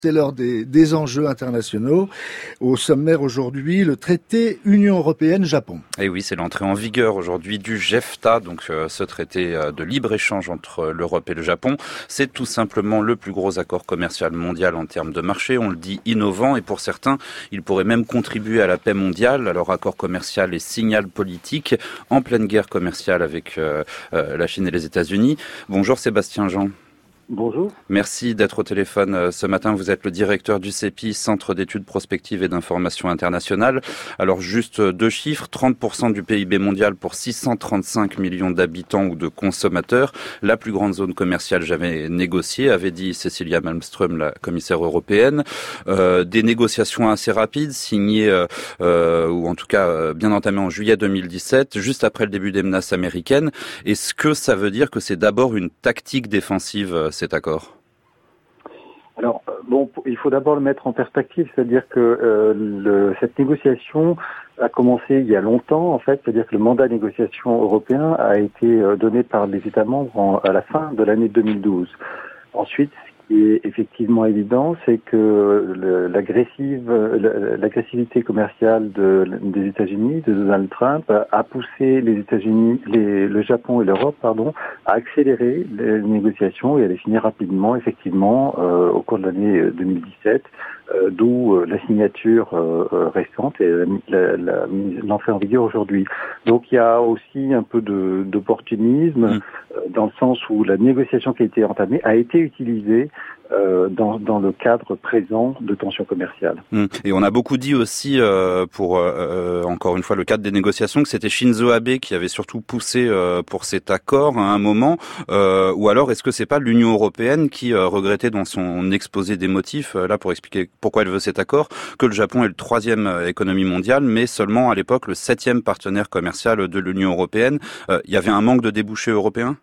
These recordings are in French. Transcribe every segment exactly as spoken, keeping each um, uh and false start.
C'est l'heure des, des enjeux internationaux. Au sommaire aujourd'hui, le traité Union européenne-Japon. Et oui, c'est l'entrée en vigueur aujourd'hui du JEFTA, donc euh, ce traité euh, de libre-échange entre l'Europe et le Japon. C'est tout simplement le plus gros accord commercial mondial en termes de marché. On le dit innovant et pour certains, il pourrait même contribuer à la paix mondiale. Alors accord commercial et signal politique en pleine guerre commerciale avec euh, euh, la Chine et les États-Unis. Bonjour Sébastien Jean. Bonjour. Merci d'être au téléphone ce matin. Vous êtes le directeur du C E P I, Centre d'études prospectives et d'information internationale. Alors juste deux chiffres, trente pour cent du P I B mondial pour six cent trente-cinq millions d'habitants ou de consommateurs. La plus grande zone commerciale jamais négociée, avait dit Cecilia Malmström, la commissaire européenne. Euh, des négociations assez rapides, signées, euh, euh, ou en tout cas euh, bien entamées en juillet deux mille dix-sept, juste après le début des menaces américaines. Est-ce que ça veut dire que c'est d'abord une tactique défensive, cet accord? Alors, bon, il faut d'abord le mettre en perspective, c'est-à-dire que euh, le, cette négociation a commencé il y a longtemps, en fait, c'est-à-dire que le mandat de négociation européen a été euh, donné par les États membres en, à la fin de l'année deux mille douze. Ensuite, ce qui est effectivement évident, c'est que le, l'agressive, l'agressivité commerciale de, des États-Unis, de Donald Trump, a poussé les États-Unis, les, le Japon et l'Europe, pardon, à accélérer les négociations et à les finir rapidement, effectivement, euh, au cours de l'année deux mille dix-sept, euh, d'où euh, la signature euh, récente et la, la, l'entrée en vigueur aujourd'hui. Donc il y a aussi un peu de, d'opportunisme, mmh. euh, dans le sens où la négociation qui a été entamée a été utilisée Euh, dans, dans le cadre présent de tensions commerciales. Et on a beaucoup dit aussi, euh, pour euh, encore une fois le cadre des négociations, que c'était Shinzo Abe qui avait surtout poussé euh, pour cet accord à un moment, euh, ou alors est-ce que c'est pas l'Union européenne qui euh, regrettait dans son exposé des motifs, euh, là pour expliquer pourquoi elle veut cet accord, que le Japon est le troisième euh, économie mondiale, mais seulement à l'époque le septième partenaire commercial de l'Union européenne. Euh, il y avait un manque de débouchés européens?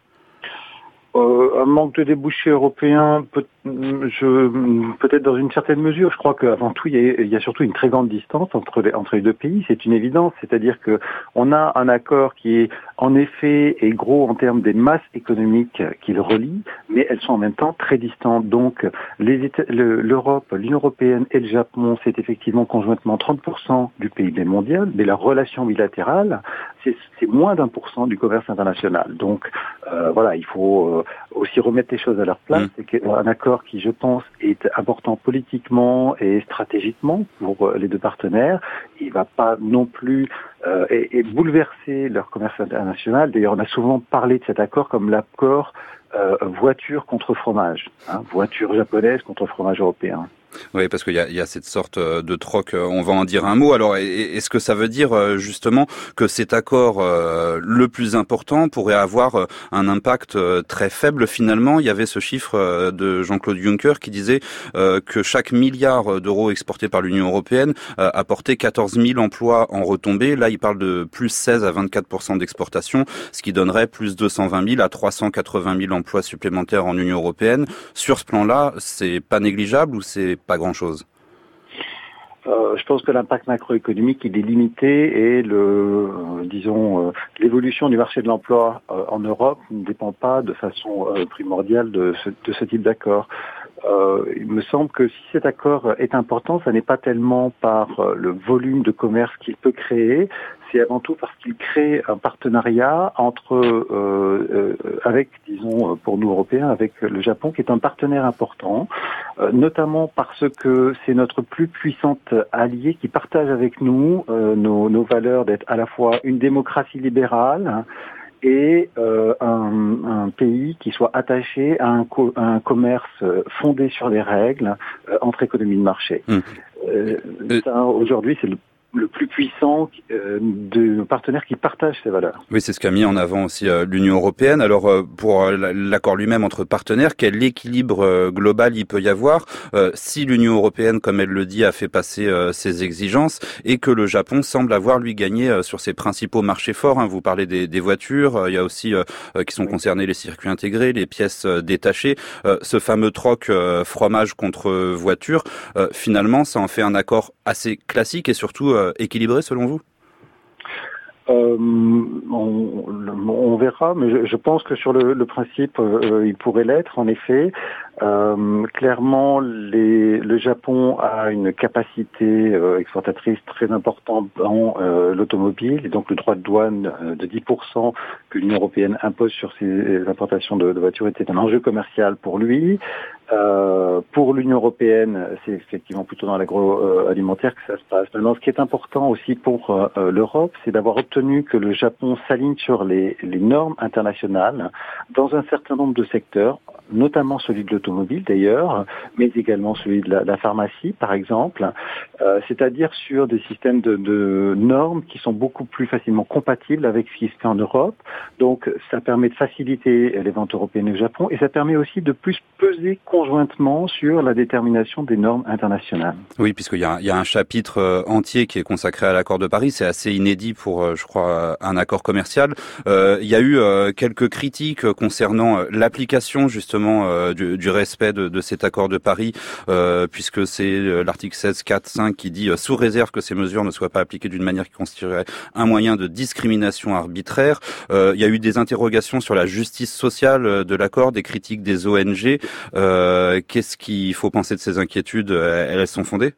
Euh, un manque de débouchés européens, peut, je, peut-être dans une certaine mesure. Je crois qu'avant tout, il y, a, il y a surtout une très grande distance entre les, entre les deux pays. C'est une évidence. C'est-à-dire que on a un accord qui est, en effet, est gros en termes des masses économiques qui le relient, mais elles sont en même temps très distantes. Donc, les États, le, l'Europe, l'Union européenne et le Japon, c'est effectivement conjointement trente pour cent du P I B mondial, mais la relation bilatérale, c'est, c'est moins d'un pour cent du commerce international. Donc, euh, voilà, il faut euh, aussi remettre les choses à leur place. Mmh. C'est qu'un accord qui, je pense, est important politiquement et stratégiquement pour les deux partenaires. Il ne va pas non plus euh, et, et bouleverser leur commerce international. D'ailleurs, on a souvent parlé de cet accord comme l'accord euh, voiture contre fromage, hein, voiture japonaise contre fromage européen. Oui, parce qu'il y a, il y a cette sorte de troc, on va en dire un mot. Alors, est-ce que ça veut dire justement que cet accord le plus important pourrait avoir un impact très faible finalement? Il y avait ce chiffre de Jean-Claude Juncker qui disait que chaque milliard d'euros exportés par l'Union européenne apportait quatorze mille emplois en retombée. Là, il parle de plus seize à vingt-quatre pour cent d'exportation, ce qui donnerait plus deux cent vingt mille à trois cent quatre-vingt mille emplois supplémentaires en Union européenne. Sur ce plan-là, c'est pas négligeable ou c'est pas grand-chose? Euh, je pense que l'impact macroéconomique il est limité et le, euh, disons, euh, l'évolution du marché de l'emploi euh, en Europe ne dépend pas de façon euh, primordiale de ce, de ce type d'accord. Euh, il me semble que si cet accord est important, ça n'est pas tellement par euh, le volume de commerce qu'il peut créer, c'est avant tout parce qu'il crée un partenariat entre, euh, euh, avec, disons, pour nous Européens, avec le Japon, qui est un partenaire important, euh, notamment parce que c'est notre plus puissante alliée qui partage avec nous euh, nos, nos valeurs d'être à la fois une démocratie libérale et euh, un, un pays qui soit attaché à un, co- à un commerce fondé sur les règles euh, entre économies de marché. Mmh. Euh, ça, aujourd'hui, c'est le le plus puissant euh, de nos partenaires qui partagent ces valeurs. Oui, c'est ce qu'a mis en avant aussi euh, l'Union européenne. Alors, euh, pour euh, l'accord lui-même entre partenaires, quel équilibre euh, global il peut y avoir euh, si l'Union européenne, comme elle le dit, a fait passer euh, ses exigences et que le Japon semble avoir, lui, gagné euh, sur ses principaux marchés forts, hein. Vous parlez des, des voitures, euh, il y a aussi euh, qui sont oui. concernés les circuits intégrés, les pièces euh, détachées. Euh, ce fameux troc euh, fromage contre voiture, euh, finalement, ça en fait un accord assez classique et surtout euh, équilibré selon vous? Euh, on, on verra, mais je, je pense que sur le, le principe, euh, il pourrait l'être, en effet. Euh, clairement, les, le Japon a une capacité euh, exportatrice très importante dans euh, l'automobile, et donc le droit de douane euh, de dix pour cent que l'Union européenne impose sur ses importations de, de voitures était un enjeu commercial pour lui. Euh, pour l'Union européenne, c'est effectivement plutôt dans l'agroalimentaire que ça se passe. Maintenant, ce qui est important aussi pour euh, l'Europe, c'est d'avoir obtenu que le Japon s'aligne sur les, les normes internationales dans un certain nombre de secteurs, notamment celui de l'automobile d'ailleurs, mais également celui de la, la pharmacie par exemple, euh, c'est-à-dire sur des systèmes de, de normes qui sont beaucoup plus facilement compatibles avec ce qui se fait en Europe. Donc ça permet de faciliter les ventes européennes au Japon, et ça permet aussi de plus peser conjointement sur la détermination des normes internationales. Oui, puisqu'il y a, il y a un chapitre euh, entier qui est consacré à l'accord de Paris. C'est assez inédit pour, euh, je crois, un accord commercial. Euh, il y a eu euh, quelques critiques concernant l'application justement euh, du, du respect de, de cet accord de Paris, euh, puisque c'est l'article seize quatre cinq qui dit euh, sous réserve que ces mesures ne soient pas appliquées d'une manière qui constituerait un moyen de discrimination arbitraire. Euh, il y a eu des interrogations sur la justice sociale de l'accord, des critiques des O N G. Euh, Euh, qu'est-ce qu'il faut penser de ces inquiétudes? Elles sont fondées?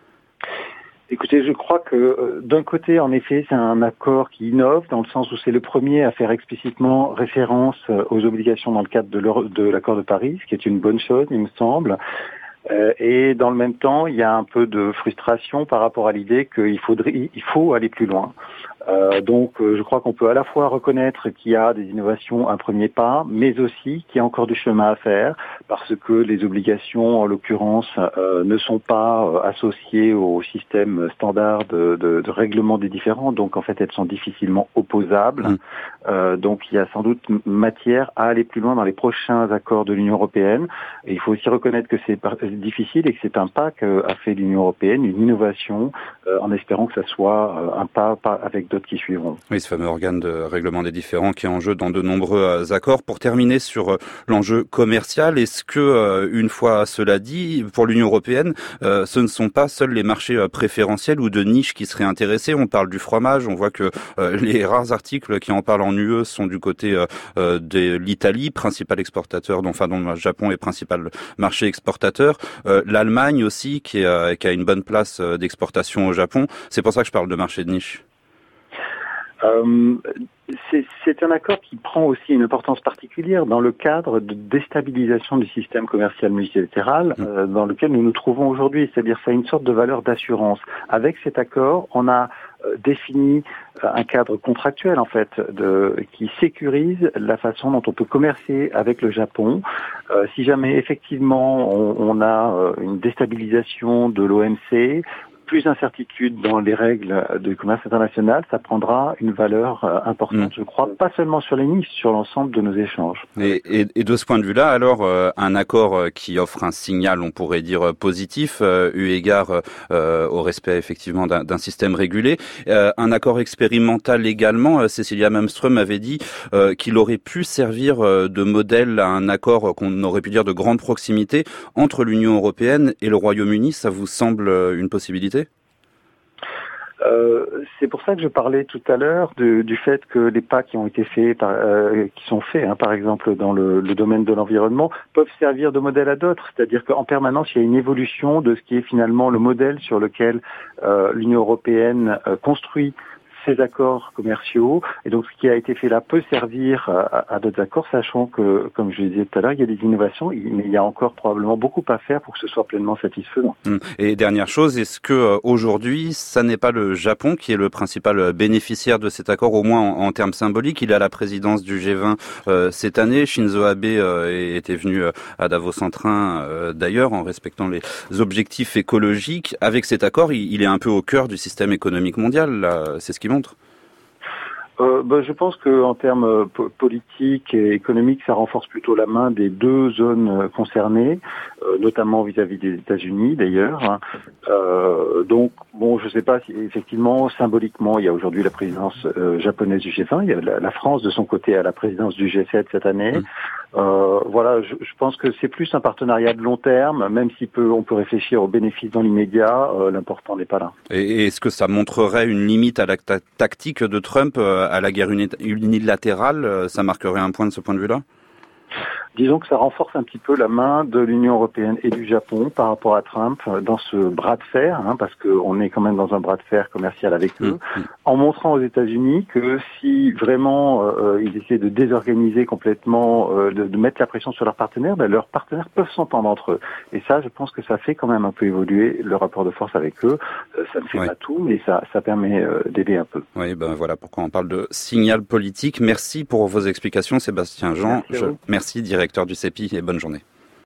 Écoutez, je crois que euh, d'un côté, en effet, c'est un accord qui innove, dans le sens où c'est le premier à faire explicitement référence aux obligations dans le cadre de, de l'accord de Paris, ce qui est une bonne chose, il me semble. Euh, et dans le même temps, il y a un peu de frustration par rapport à l'idée qu'il faudrait, il faut aller plus loin. Euh, donc, euh, je crois qu'on peut à la fois reconnaître qu'il y a des innovations, un premier pas, mais aussi qu'il y a encore du chemin à faire, parce que les obligations, en l'occurrence, euh, ne sont pas euh, associées au système standard de, de, de règlement des différends. Donc, en fait, elles sont difficilement opposables. Mmh. Euh, donc, il y a sans doute matière à aller plus loin dans les prochains accords de l'Union européenne. Et il faut aussi reconnaître que c'est difficile et que c'est un pas qu'a fait l'Union européenne, une innovation, euh, en espérant que ça soit euh, un pas, pas avec d'autres qui suivront. Oui, ce fameux organe de règlement des différends qui est en jeu dans de nombreux accords. Pour terminer sur l'enjeu commercial, est-ce que, une fois cela dit, pour l'Union européenne, ce ne sont pas seuls les marchés préférentiels ou de niche qui seraient intéressés? On parle du fromage, on voit que les rares articles qui en parlent en U E sont du côté de l'Italie, principal exportateur, dont, enfin, dont le Japon est principal marché exportateur. L'Allemagne aussi, qui, est, qui a une bonne place d'exportation au Japon. C'est pour ça que je parle de marché de niche. Euh, c'est, c'est un accord qui prend aussi une importance particulière dans le cadre de déstabilisation du système commercial multilatéral euh, dans lequel nous nous trouvons aujourd'hui. C'est-à-dire que ça a une sorte de valeur d'assurance. Avec cet accord, on a euh, défini euh, un cadre contractuel en fait de, qui sécurise la façon dont on peut commercer avec le Japon. Euh, si jamais effectivement on, on a euh, une déstabilisation de l'O M C, plus d'incertitude dans les règles du commerce international, ça prendra une valeur euh, importante, mmh. je crois, pas seulement sur les niches, sur l'ensemble de nos échanges. Et, et, et de ce point de vue-là, alors, euh, un accord qui offre un signal, on pourrait dire, positif, euh, eu égard euh, au respect, effectivement, d'un, d'un système régulé. Euh, un accord expérimental également, euh, Cecilia Malmström avait dit euh, qu'il aurait pu servir euh, de modèle à un accord qu'on aurait pu dire de grande proximité entre l'Union européenne et le Royaume-Uni. Ça vous semble une possibilité ? Euh, c'est pour ça que je parlais tout à l'heure de, du fait que les pas qui ont été faits, par, euh, qui sont faits, hein, par exemple dans le, le domaine de l'environnement, peuvent servir de modèle à d'autres. C'est-à-dire qu'en permanence, il y a une évolution de ce qui est finalement le modèle sur lequel euh, l'Union européenne euh, construit ces accords commerciaux, et donc ce qui a été fait là peut servir à, à d'autres accords, sachant que, comme je le disais tout à l'heure, il y a des innovations, mais il y a encore probablement beaucoup à faire pour que ce soit pleinement satisfaisant. Et dernière chose, est-ce que aujourd'hui, ça n'est pas le Japon qui est le principal bénéficiaire de cet accord, au moins en, en termes symboliques? Il a la présidence du G vingt euh, cette année. Shinzo Abe euh, était venu à Davos en train, euh, d'ailleurs, en respectant les objectifs écologiques. Avec cet accord, il, il est un peu au cœur du système économique mondial, là. C'est ce qui montre. Euh, ben, je pense qu'en termes euh, politiques et économiques, ça renforce plutôt la main des deux zones euh, concernées, euh, notamment vis-à-vis des États-Unis d'ailleurs. Hein. Euh, donc, bon, je ne sais pas si effectivement, symboliquement, il y a aujourd'hui la présidence euh, japonaise du G vingt, il y a la, la France de son côté à la présidence du G sept cette année. Mmh. Euh, voilà, je, je pense que c'est plus un partenariat de long terme, même si peut, on peut réfléchir aux bénéfices dans l'immédiat, euh, l'important n'est pas là. Et est-ce que ça montrerait une limite à la ta- tactique de Trump, à la guerre unilatérale? Ça marquerait un point de ce point de vue-là? disons que ça renforce un petit peu la main de l'Union européenne et du Japon par rapport à Trump dans ce bras de fer, hein, parce qu'on est quand même dans un bras de fer commercial avec eux, mmh. en montrant aux États-Unis que si vraiment euh, ils essaient de désorganiser complètement, euh, de, de mettre la pression sur leurs partenaires, ben, leurs partenaires peuvent s'entendre entre eux. Et ça, je pense que ça fait quand même un peu évoluer le rapport de force avec eux. Euh, ça ne fait ouais. pas tout, mais ça, ça permet euh, d'aider un peu. Oui, ben voilà pourquoi on parle de signal politique. Merci pour vos explications, Sébastien Jean. Merci, je, merci directeur du C E P I, et bonne journée.